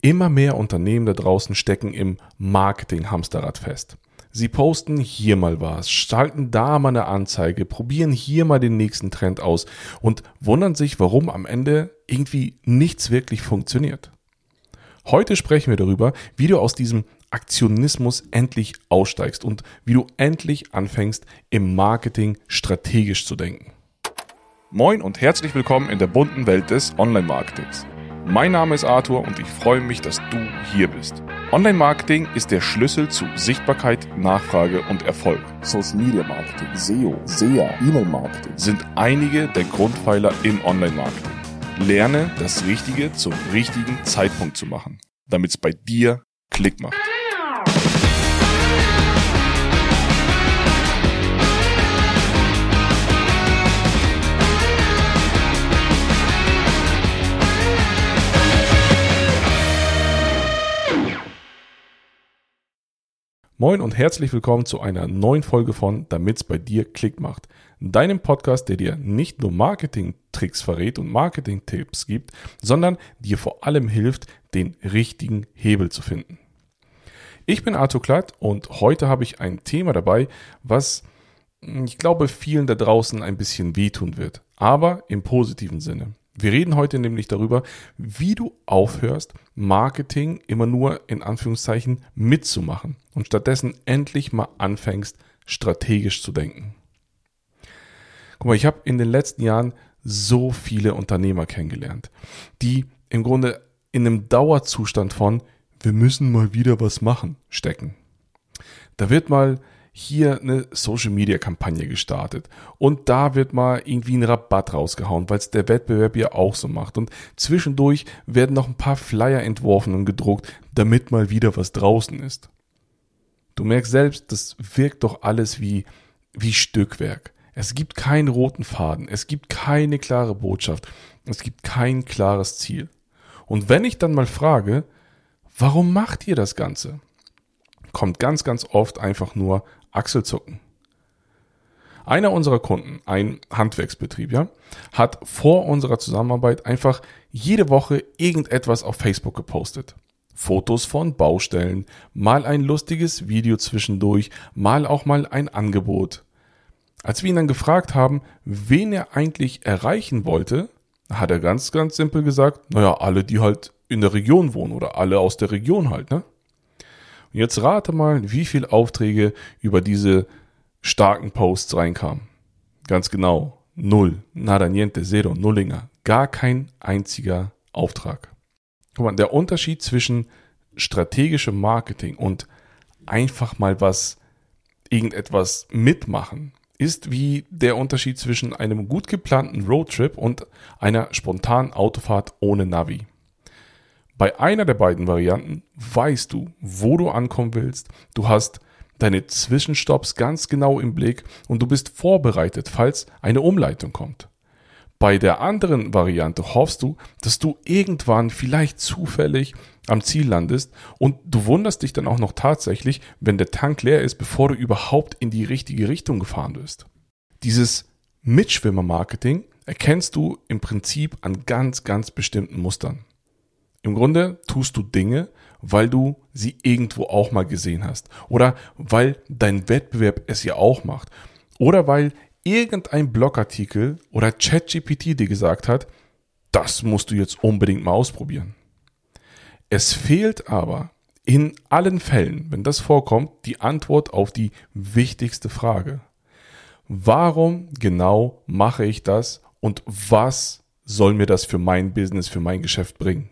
Immer mehr Unternehmen da draußen stecken im Marketing-Hamsterrad fest. Sie posten hier mal was, schalten da mal eine Anzeige, probieren hier mal den nächsten Trend aus und wundern sich, warum am Ende irgendwie nichts wirklich funktioniert. Heute sprechen wir darüber, wie du aus diesem Aktionismus endlich aussteigst und wie du endlich anfängst, im Marketing strategisch zu denken. Moin und herzlich willkommen in der bunten Welt des Online-Marketings. Mein Name ist Arthur und ich freue mich, dass du hier bist. Online-Marketing ist der Schlüssel zu Sichtbarkeit, Nachfrage und Erfolg. Social Media Marketing, SEO, SEA, E-Mail-Marketing sind einige der Grundpfeiler im Online-Marketing. Lerne, das Richtige zum richtigen Zeitpunkt zu machen, damit es bei dir Klick macht. Moin und herzlich willkommen zu einer neuen Folge von Damit's bei dir Klick macht. Deinem Podcast, der dir nicht nur Marketing-Tricks verrät und Marketing-Tipps gibt, sondern dir vor allem hilft, den richtigen Hebel zu finden. Ich bin Arthur Klatt und heute habe ich ein Thema dabei, was ich glaube vielen da draußen ein bisschen wehtun wird, aber im positiven Sinne. Wir reden heute nämlich darüber, wie du aufhörst, Marketing immer nur in Anführungszeichen mitzumachen und stattdessen endlich mal anfängst, strategisch zu denken. Guck mal, ich habe in den letzten Jahren so viele Unternehmer kennengelernt, die im Grunde in einem Dauerzustand von wir müssen mal wieder was machen stecken. Da wird mal hier eine Social-Media-Kampagne gestartet und da wird mal irgendwie ein Rabatt rausgehauen, weil es der Wettbewerb ja auch so macht und zwischendurch werden noch ein paar Flyer entworfen und gedruckt, damit mal wieder was draußen ist. Du merkst selbst, das wirkt doch alles wie Stückwerk. Es gibt keinen roten Faden, es gibt keine klare Botschaft, es gibt kein klares Ziel. Und wenn ich dann mal frage, warum macht ihr das Ganze? Kommt ganz, ganz oft einfach nur Achselzucken. Einer unserer Kunden, ein Handwerksbetrieb, hat vor unserer Zusammenarbeit einfach jede Woche irgendetwas auf Facebook gepostet. Fotos von Baustellen, mal ein lustiges Video zwischendurch, mal auch mal ein Angebot. Als wir ihn dann gefragt haben, wen er eigentlich erreichen wollte, hat er ganz, ganz simpel gesagt, alle, die halt in der Region wohnen oder alle aus der Region halt, ne? Und jetzt rate mal, wie viele Aufträge über diese starken Posts reinkamen. Ganz genau, 0. Nada, niente, zero, nullinger. Gar kein einziger Auftrag. Guck mal, der Unterschied zwischen strategischem Marketing und einfach mal irgendetwas mitmachen, ist wie der Unterschied zwischen einem gut geplanten Roadtrip und einer spontanen Autofahrt ohne Navi. Bei einer der beiden Varianten weißt du, wo du ankommen willst, du hast deine Zwischenstopps ganz genau im Blick und du bist vorbereitet, falls eine Umleitung kommt. Bei der anderen Variante hoffst du, dass du irgendwann vielleicht zufällig am Ziel landest und du wunderst dich dann auch noch tatsächlich, wenn der Tank leer ist, bevor du überhaupt in die richtige Richtung gefahren bist. Dieses Mitschwimmer-Marketing erkennst du im Prinzip an ganz, ganz bestimmten Mustern. Im Grunde tust du Dinge, weil du sie irgendwo auch mal gesehen hast oder weil dein Wettbewerb es ja auch macht oder weil irgendein Blogartikel oder ChatGPT dir gesagt hat, das musst du jetzt unbedingt mal ausprobieren. Es fehlt aber in allen Fällen, wenn das vorkommt, die Antwort auf die wichtigste Frage. Warum genau mache ich das und was soll mir das für mein Business, für mein Geschäft bringen?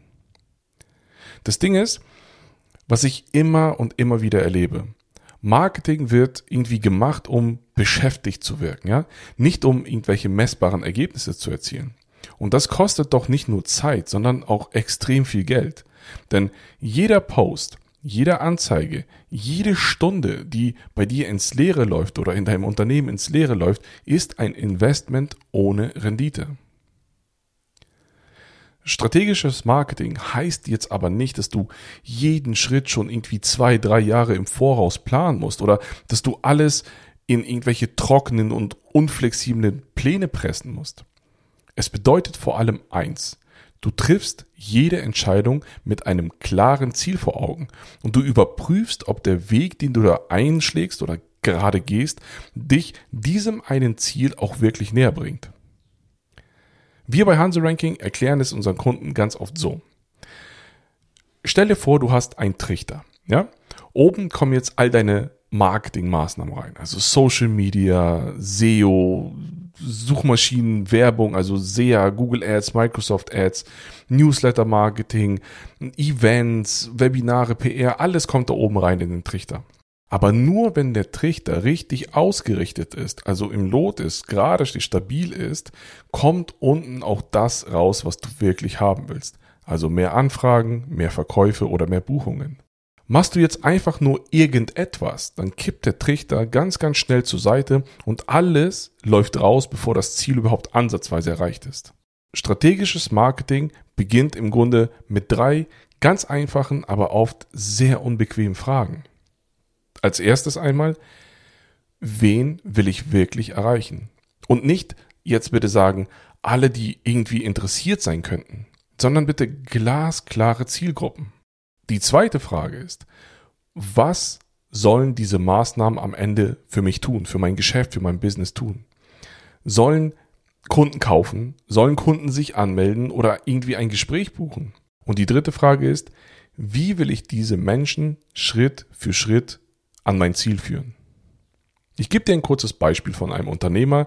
Das Ding ist, was ich immer und immer wieder erlebe, Marketing wird irgendwie gemacht, um beschäftigt zu wirken, ja? Nicht um irgendwelche messbaren Ergebnisse zu erzielen. Und das kostet doch nicht nur Zeit, sondern auch extrem viel Geld. Denn jeder Post, jede Anzeige, jede Stunde, die bei dir ins Leere läuft oder in deinem Unternehmen ins Leere läuft, ist ein Investment ohne Rendite. Strategisches Marketing heißt jetzt aber nicht, dass du jeden Schritt schon irgendwie 2-3 Jahre im Voraus planen musst oder dass du alles in irgendwelche trockenen und unflexiblen Pläne pressen musst. Es bedeutet vor allem eins: Du triffst jede Entscheidung mit einem klaren Ziel vor Augen und du überprüfst, ob der Weg, den du da einschlägst oder gerade gehst, dich diesem einen Ziel auch wirklich näher bringt. Wir bei Hanse Ranking erklären es unseren Kunden ganz oft so. Stell dir vor, du hast einen Trichter. Ja? Oben kommen jetzt all deine Marketingmaßnahmen rein, also Social Media, SEO, Suchmaschinen, Werbung, also SEA, Google Ads, Microsoft Ads, Newsletter Marketing, Events, Webinare, PR, alles kommt da oben rein in den Trichter. Aber nur wenn der Trichter richtig ausgerichtet ist, also im Lot ist, gerade stabil ist, kommt unten auch das raus, was du wirklich haben willst. Also mehr Anfragen, mehr Verkäufe oder mehr Buchungen. Machst du jetzt einfach nur irgendetwas, dann kippt der Trichter ganz, ganz schnell zur Seite und alles läuft raus, bevor das Ziel überhaupt ansatzweise erreicht ist. Strategisches Marketing beginnt im Grunde mit 3 ganz einfachen, aber oft sehr unbequemen Fragen. Als erstes einmal, wen will ich wirklich erreichen? Und nicht jetzt bitte sagen, alle, die irgendwie interessiert sein könnten, sondern bitte glasklare Zielgruppen. Die zweite Frage ist, was sollen diese Maßnahmen am Ende für mich tun, für mein Geschäft, für mein Business tun? Sollen Kunden kaufen? Sollen Kunden sich anmelden oder irgendwie ein Gespräch buchen? Und die dritte Frage ist, wie will ich diese Menschen Schritt für Schritt an mein Ziel führen? Ich gebe dir ein kurzes Beispiel von einem Unternehmer,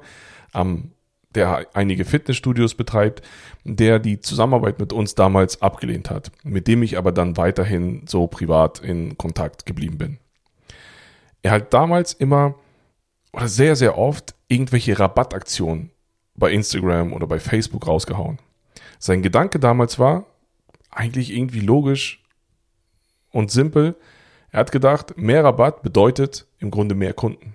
der einige Fitnessstudios betreibt, der die Zusammenarbeit mit uns damals abgelehnt hat, mit dem ich aber dann weiterhin so privat in Kontakt geblieben bin. Er hat damals immer oder sehr, sehr oft irgendwelche Rabattaktionen bei Instagram oder bei Facebook rausgehauen. Sein Gedanke damals war eigentlich irgendwie logisch und simpel. Er hat gedacht, mehr Rabatt bedeutet im Grunde mehr Kunden.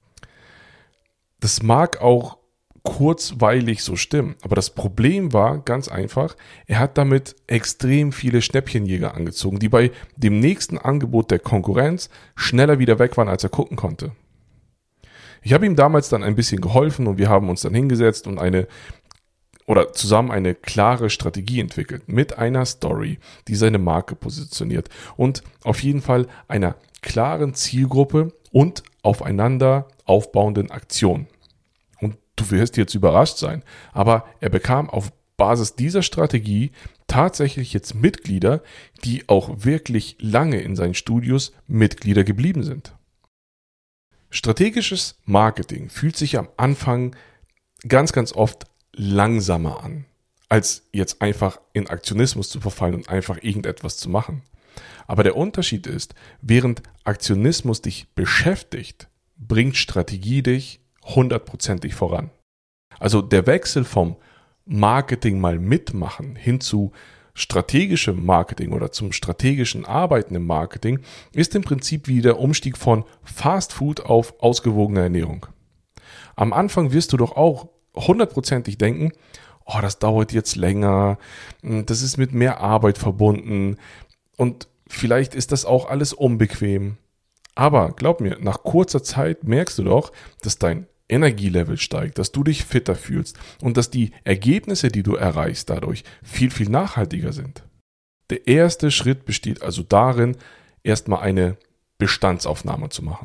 Das mag auch kurzweilig so stimmen, aber das Problem war ganz einfach, er hat damit extrem viele Schnäppchenjäger angezogen, die bei dem nächsten Angebot der Konkurrenz schneller wieder weg waren, als er gucken konnte. Ich habe ihm damals dann ein bisschen geholfen und wir haben uns dann hingesetzt und zusammen eine klare Strategie entwickelt mit einer Story, die seine Marke positioniert und auf jeden Fall einer klaren Zielgruppe und aufeinander aufbauenden Aktionen. Und du wirst jetzt überrascht sein, aber er bekam auf Basis dieser Strategie tatsächlich jetzt Mitglieder, die auch wirklich lange in seinen Studios Mitglieder geblieben sind. Strategisches Marketing fühlt sich am Anfang ganz, ganz oft langsamer an, als jetzt einfach in Aktionismus zu verfallen und einfach irgendetwas zu machen. Aber der Unterschied ist, während Aktionismus dich beschäftigt, bringt Strategie dich 100%ig voran. Also der Wechsel vom Marketing mal mitmachen hin zu strategischem Marketing oder zum strategischen Arbeiten im Marketing ist im Prinzip wie der Umstieg von Fast Food auf ausgewogene Ernährung. Am Anfang wirst du doch auch 100%ig denken, oh, das dauert jetzt länger, das ist mit mehr Arbeit verbunden und vielleicht ist das auch alles unbequem. Aber glaub mir, nach kurzer Zeit merkst du doch, dass dein Energielevel steigt, dass du dich fitter fühlst und dass die Ergebnisse, die du erreichst, dadurch viel, viel nachhaltiger sind. Der erste Schritt besteht also darin, erstmal eine Bestandsaufnahme zu machen.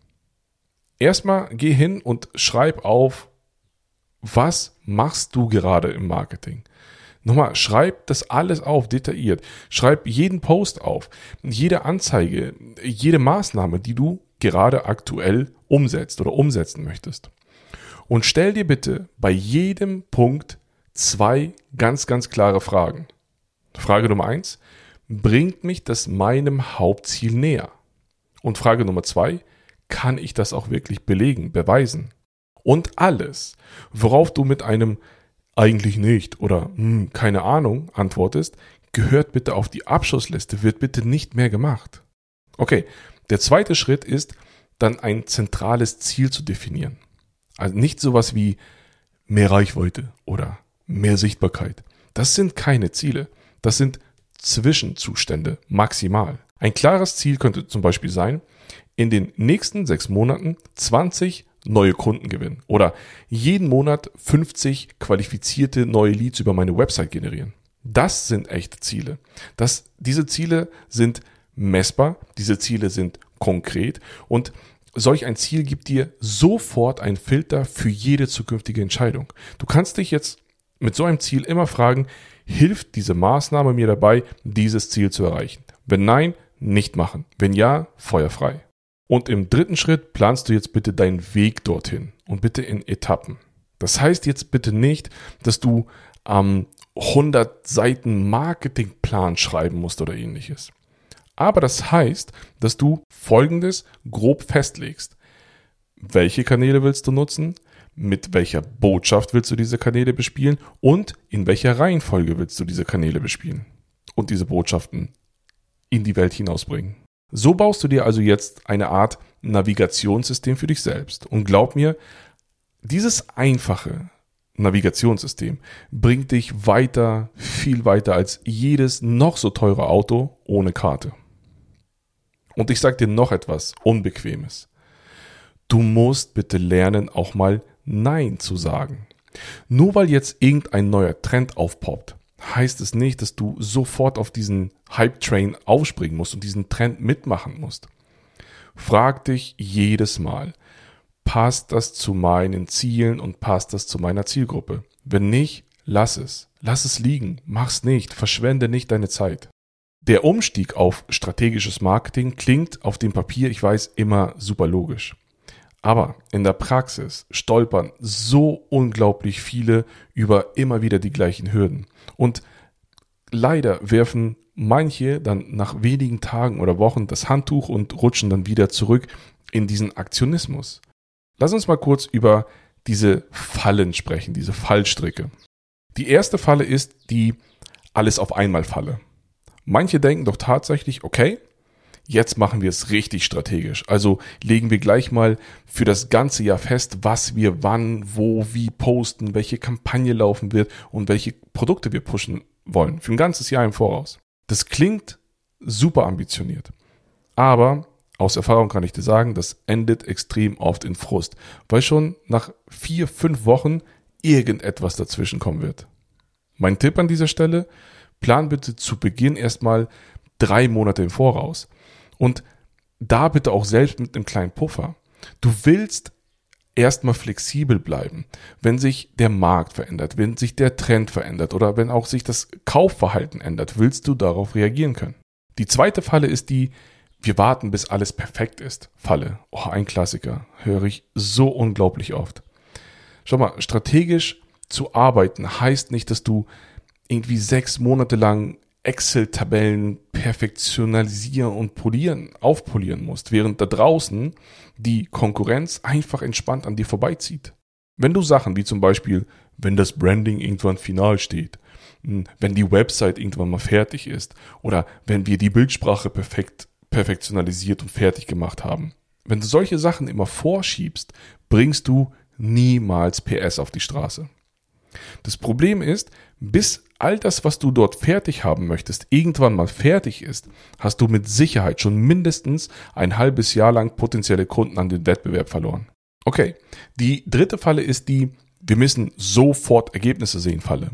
Erstmal geh hin und schreib auf, was machst du gerade im Marketing? Nochmal, schreib das alles auf, detailliert. Schreib jeden Post auf, jede Anzeige, jede Maßnahme, die du gerade aktuell umsetzt oder umsetzen möchtest. Und stell dir bitte bei jedem Punkt 2 ganz, ganz klare Fragen. Frage Nummer 1, bringt mich das meinem Hauptziel näher? Und Frage Nummer 2, kann ich das auch wirklich belegen, beweisen? Und alles, worauf du mit einem eigentlich nicht oder keine Ahnung antwortest, gehört bitte auf die Abschussliste, wird bitte nicht mehr gemacht. Okay, der zweite Schritt ist, dann ein zentrales Ziel zu definieren. Also nicht sowas wie mehr Reichweite oder mehr Sichtbarkeit. Das sind keine Ziele. Das sind Zwischenzustände, maximal. Ein klares Ziel könnte zum Beispiel sein, in den nächsten 6 Monaten 20 neue Kunden gewinnen oder jeden Monat 50 qualifizierte neue Leads über meine Website generieren. Das sind echte Ziele. Diese Ziele sind messbar, diese Ziele sind konkret und solch ein Ziel gibt dir sofort einen Filter für jede zukünftige Entscheidung. Du kannst dich jetzt mit so einem Ziel immer fragen, hilft diese Maßnahme mir dabei, dieses Ziel zu erreichen? Wenn nein, nicht machen. Wenn ja, feuerfrei. Und im dritten Schritt planst du jetzt bitte deinen Weg dorthin und bitte in Etappen. Das heißt jetzt bitte nicht, dass du 100 Seiten Marketingplan schreiben musst oder ähnliches. Aber das heißt, dass du Folgendes grob festlegst. Welche Kanäle willst du nutzen? Mit welcher Botschaft willst du diese Kanäle bespielen? Und in welcher Reihenfolge willst du diese Kanäle bespielen? Und diese Botschaften in die Welt hinausbringen. So baust du dir also jetzt eine Art Navigationssystem für dich selbst. Und glaub mir, dieses einfache Navigationssystem bringt dich weiter, viel weiter als jedes noch so teure Auto ohne Karte. Und ich sage dir noch etwas Unbequemes. Du musst bitte lernen, auch mal Nein zu sagen. Nur weil jetzt irgendein neuer Trend aufpoppt, heißt es nicht, dass du sofort auf diesen Hype-Train aufspringen musst und diesen Trend mitmachen musst. Frag dich jedes Mal, passt das zu meinen Zielen und passt das zu meiner Zielgruppe? Wenn nicht, lass es. Lass es liegen. Mach's nicht. Verschwende nicht deine Zeit. Der Umstieg auf strategisches Marketing klingt auf dem Papier, ich weiß, immer super logisch. Aber in der Praxis stolpern so unglaublich viele über immer wieder die gleichen Hürden. Und leider werfen manche dann nach wenigen Tagen oder Wochen das Handtuch und rutschen dann wieder zurück in diesen Aktionismus. Lass uns mal kurz über diese Fallen sprechen, diese Fallstricke. Die erste Falle ist die Alles-auf-einmal-Falle. Manche denken doch tatsächlich, okay, jetzt machen wir es richtig strategisch. Also legen wir gleich mal für das ganze Jahr fest, was wir wann, wo, wie posten, welche Kampagne laufen wird und welche Produkte wir pushen wollen. Für ein ganzes Jahr im Voraus. Das klingt super ambitioniert. Aber aus Erfahrung kann ich dir sagen, das endet extrem oft in Frust, weil schon nach 4-5 Wochen irgendetwas dazwischen kommen wird. Mein Tipp an dieser Stelle: Plan bitte zu Beginn erstmal 3 Monate im Voraus. Und da bitte auch selbst mit einem kleinen Puffer. Du willst erstmal flexibel bleiben. Wenn sich der Markt verändert, wenn sich der Trend verändert oder wenn auch sich das Kaufverhalten ändert, willst du darauf reagieren können. Die zweite Falle ist die Wir warten, bis alles perfekt ist Falle. Oh, ein Klassiker. Höre ich so unglaublich oft. Schau mal, strategisch zu arbeiten heißt nicht, dass du irgendwie 6 Monate lang Excel-Tabellen perfektionalisieren und aufpolieren musst, während da draußen die Konkurrenz einfach entspannt an dir vorbeizieht. Wenn du Sachen wie zum Beispiel, wenn das Branding irgendwann final steht, wenn die Website irgendwann mal fertig ist oder wenn wir die Bildsprache perfektionalisiert und fertig gemacht haben, wenn du solche Sachen immer vorschiebst, bringst du niemals PS auf die Straße. Das Problem ist, bis all das, was du dort fertig haben möchtest, irgendwann mal fertig ist, hast du mit Sicherheit schon mindestens ein halbes Jahr lang potenzielle Kunden an den Wettbewerb verloren. Okay, die dritte Falle ist die Wir müssen sofort Ergebnisse sehen Falle.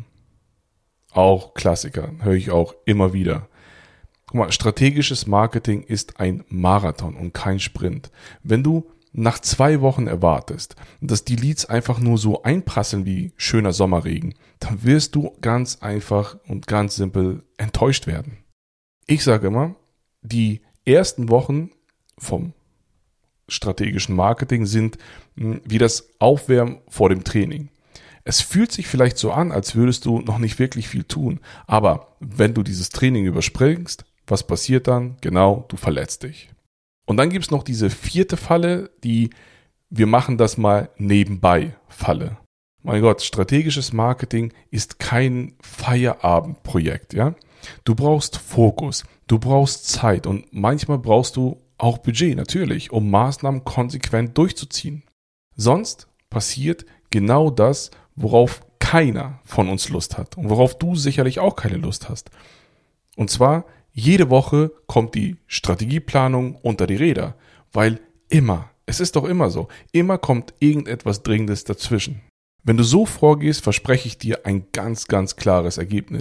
Auch Klassiker, höre ich auch immer wieder. Guck mal, strategisches Marketing ist ein Marathon und kein Sprint. Wenn du nach 2 Wochen erwartest, dass die Leads einfach nur so einprasseln wie schöner Sommerregen, dann wirst du ganz einfach und ganz simpel enttäuscht werden. Ich sage immer, die ersten Wochen vom strategischen Marketing sind wie das Aufwärmen vor dem Training. Es fühlt sich vielleicht so an, als würdest du noch nicht wirklich viel tun, aber wenn du dieses Training überspringst, was passiert dann? Genau, du verletzt dich. Und dann gibt es noch diese 4. Falle, die Wir machen das mal nebenbei Falle. Mein Gott, strategisches Marketing ist kein Feierabendprojekt, ja? Du brauchst Fokus, du brauchst Zeit und manchmal brauchst du auch Budget, natürlich, um Maßnahmen konsequent durchzuziehen. Sonst passiert genau das, worauf keiner von uns Lust hat und worauf du sicherlich auch keine Lust hast. Und zwar, jede Woche kommt die Strategieplanung unter die Räder, weil es ist doch immer so, immer kommt irgendetwas Dringendes dazwischen. Wenn du so vorgehst, verspreche ich dir ein ganz, ganz klares Ergebnis.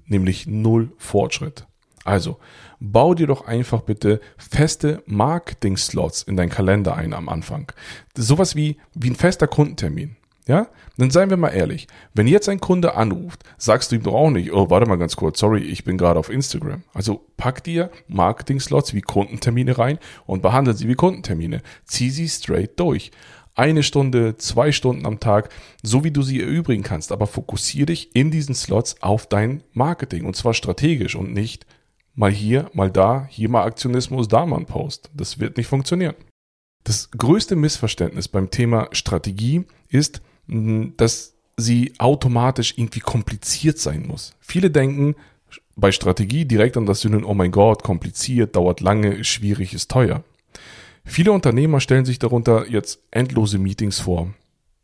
nämlich 0 Fortschritt. Also, bau dir doch einfach bitte feste Marketing-Slots in deinen Kalender ein am Anfang. Sowas wie ein fester Kundentermin. Ja? Dann seien wir mal ehrlich. Wenn jetzt ein Kunde anruft, sagst du ihm doch auch nicht, oh, warte mal ganz kurz, sorry, ich bin gerade auf Instagram. Also pack dir Marketing-Slots wie Kundentermine rein und behandle sie wie Kundentermine. Zieh sie straight durch. 1 Stunde, 2 Stunden am Tag, so wie du sie erübrigen kannst. Aber fokussiere dich in diesen Slots auf dein Marketing und zwar strategisch und nicht mal hier, mal da, hier mal Aktionismus, da mal ein Post. Das wird nicht funktionieren. Das größte Missverständnis beim Thema Strategie ist, dass sie automatisch irgendwie kompliziert sein muss. Viele denken bei Strategie direkt an das Synonym, oh mein Gott, kompliziert, dauert lange, ist schwierig, ist teuer. Viele Unternehmer stellen sich darunter jetzt endlose Meetings vor.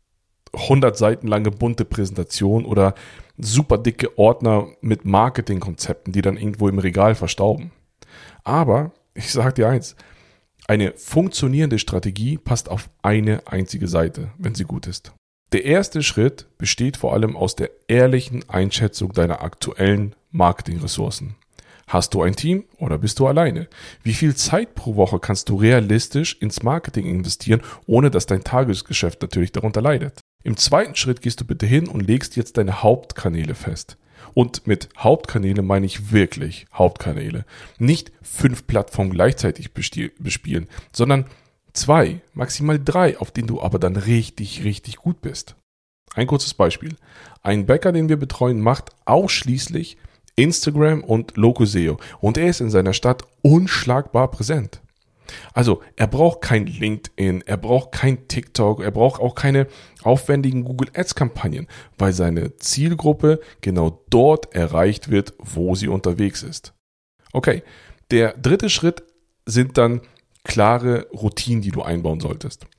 100 Seiten lange bunte Präsentation oder super dicke Ordner mit Marketingkonzepten, die dann irgendwo im Regal verstauben. Aber, ich sage dir eins, eine funktionierende Strategie passt auf eine einzige Seite, wenn sie gut ist. Der erste Schritt besteht vor allem aus der ehrlichen Einschätzung deiner aktuellen Marketingressourcen. Hast du ein Team oder bist du alleine? Wie viel Zeit pro Woche kannst du realistisch ins Marketing investieren, ohne dass dein Tagesgeschäft natürlich darunter leidet? Im zweiten Schritt gehst du bitte hin und legst jetzt deine Hauptkanäle fest. Und mit Hauptkanäle meine ich wirklich Hauptkanäle. Nicht 5 Plattformen gleichzeitig bespielen, sondern 2, maximal 3, auf denen du aber dann richtig, richtig gut bist. Ein kurzes Beispiel. Ein Bäcker, den wir betreuen, macht ausschließlich Instagram und Local SEO und er ist in seiner Stadt unschlagbar präsent. Also er braucht kein LinkedIn, er braucht kein TikTok, er braucht auch keine aufwendigen Google Ads Kampagnen, weil seine Zielgruppe genau dort erreicht wird, wo sie unterwegs ist. Okay, der dritte Schritt sind dann klare Routinen, die du einbauen solltest.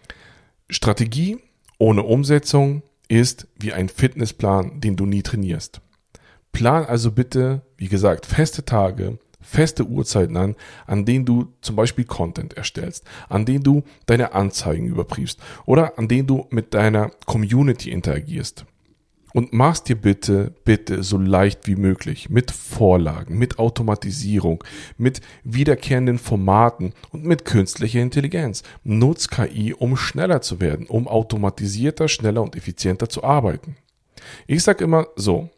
Strategie ohne Umsetzung ist wie ein Fitnessplan, den du nie trainierst. Plan also bitte, wie gesagt, feste Tage, feste Uhrzeiten an denen du zum Beispiel Content erstellst, an denen du deine Anzeigen überprüfst oder an denen du mit deiner Community interagierst. Und mach's dir bitte so leicht wie möglich mit Vorlagen, mit Automatisierung, mit wiederkehrenden Formaten und mit künstlicher Intelligenz. Nutz KI, um schneller zu werden, um automatisierter, schneller und effizienter zu arbeiten. Ich sag immer so,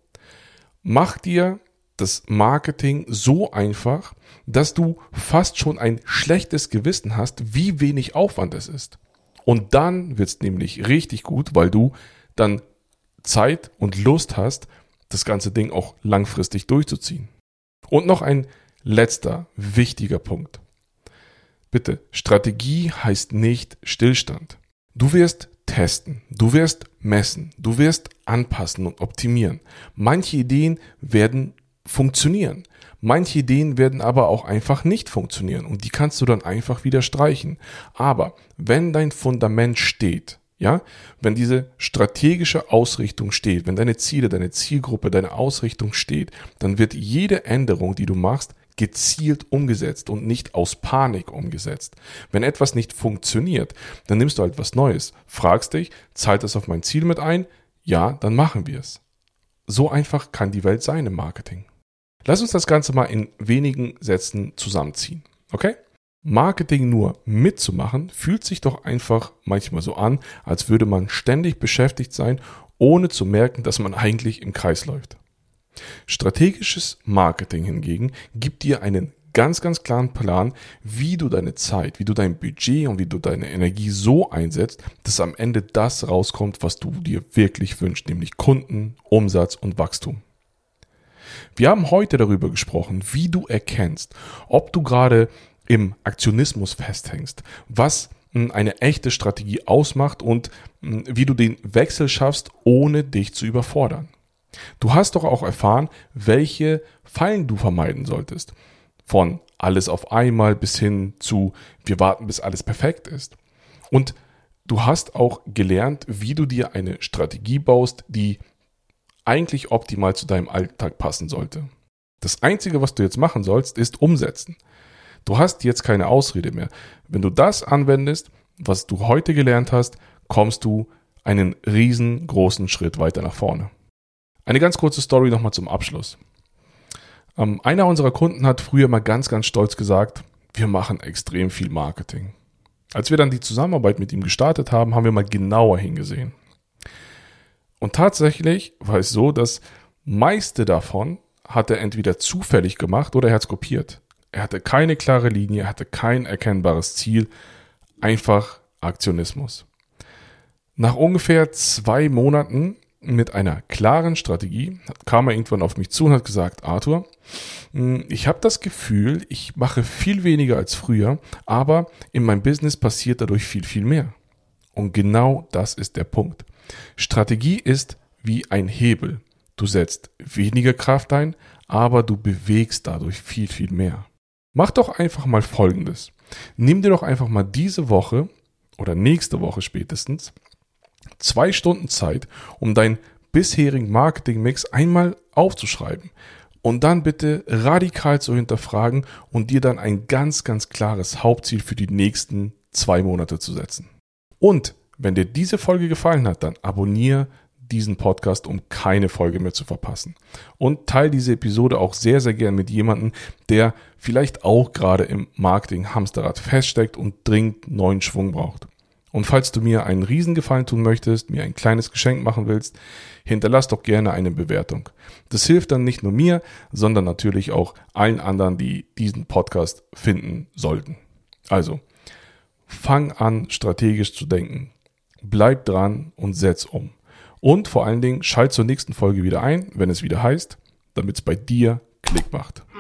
mach dir das Marketing so einfach, dass du fast schon ein schlechtes Gewissen hast, wie wenig Aufwand es ist. Und dann wird's nämlich richtig gut, weil du dann Zeit und Lust hast, das ganze Ding auch langfristig durchzuziehen. Und noch ein letzter wichtiger Punkt. Bitte, Strategie heißt nicht Stillstand. Du wirst testen, du wirst messen, du wirst anpassen und optimieren. Manche Ideen werden funktionieren. Manche Ideen werden aber auch einfach nicht funktionieren und die kannst du dann einfach wieder streichen. Aber wenn dein Fundament steht, ja, wenn diese strategische Ausrichtung steht, wenn deine Ziele, deine Zielgruppe, deine Ausrichtung steht, dann wird jede Änderung, die du machst, gezielt umgesetzt und nicht aus Panik umgesetzt. Wenn etwas nicht funktioniert, dann nimmst du halt was Neues, fragst dich, zahlt das auf mein Ziel mit ein? Ja, dann machen wir es. So einfach kann die Welt sein im Marketing. Lass uns das Ganze mal in wenigen Sätzen zusammenziehen, okay? Marketing nur mitzumachen, fühlt sich doch einfach manchmal so an, als würde man ständig beschäftigt sein, ohne zu merken, dass man eigentlich im Kreis läuft. Strategisches Marketing hingegen gibt dir einen ganz, ganz klaren Plan, wie du deine Zeit, wie du dein Budget und wie du deine Energie so einsetzt, dass am Ende das rauskommt, was du dir wirklich wünschst, nämlich Kunden, Umsatz und Wachstum. Wir haben heute darüber gesprochen, wie du erkennst, ob du gerade im Aktionismus festhängst, was eine echte Strategie ausmacht und wie du den Wechsel schaffst, ohne dich zu überfordern. Du hast doch auch erfahren, welche Fallen du vermeiden solltest. Von alles auf einmal bis hin zu wir warten, bis alles perfekt ist. Und du hast auch gelernt, wie du dir eine Strategie baust, die eigentlich optimal zu deinem Alltag passen sollte. Das Einzige, was du jetzt machen sollst, ist umsetzen. Du hast jetzt keine Ausrede mehr. Wenn du das anwendest, was du heute gelernt hast, kommst du einen riesengroßen Schritt weiter nach vorne. Eine ganz kurze Story nochmal zum Abschluss. Einer unserer Kunden hat früher mal ganz, ganz stolz gesagt, wir machen extrem viel Marketing. Als wir dann die Zusammenarbeit mit ihm gestartet haben, haben wir mal genauer hingesehen. Und tatsächlich war es so, das meiste davon hat er entweder zufällig gemacht oder er hat es kopiert. Er hatte keine klare Linie, er hatte kein erkennbares Ziel, einfach Aktionismus. Nach ungefähr 2 Monaten mit einer klaren Strategie kam er irgendwann auf mich zu und hat gesagt, Arthur, ich habe das Gefühl, ich mache viel weniger als früher, aber in meinem Business passiert dadurch viel, viel mehr. Und genau das ist der Punkt. Strategie ist wie ein Hebel. Du setzt weniger Kraft ein, aber du bewegst dadurch viel, viel mehr. Mach doch einfach mal Folgendes. Nimm dir doch einfach mal diese Woche oder nächste Woche spätestens 2 Stunden Zeit, um deinen bisherigen Marketingmix einmal aufzuschreiben und dann bitte radikal zu hinterfragen und dir dann ein ganz, ganz klares Hauptziel für die nächsten 2 Monate zu setzen. Und wenn dir diese Folge gefallen hat, dann abonniere diesen Podcast, um keine Folge mehr zu verpassen. Und teile diese Episode auch sehr, sehr gern mit jemandem, der vielleicht auch gerade im Marketing-Hamsterrad feststeckt und dringend neuen Schwung braucht. Und falls du mir einen Riesengefallen tun möchtest, mir ein kleines Geschenk machen willst, hinterlass doch gerne eine Bewertung. Das hilft dann nicht nur mir, sondern natürlich auch allen anderen, die diesen Podcast finden sollten. Also, fang an, strategisch zu denken. Bleib dran und setz um. Und vor allen Dingen, schalt zur nächsten Folge wieder ein, wenn es wieder heißt, damit es bei dir Klick macht.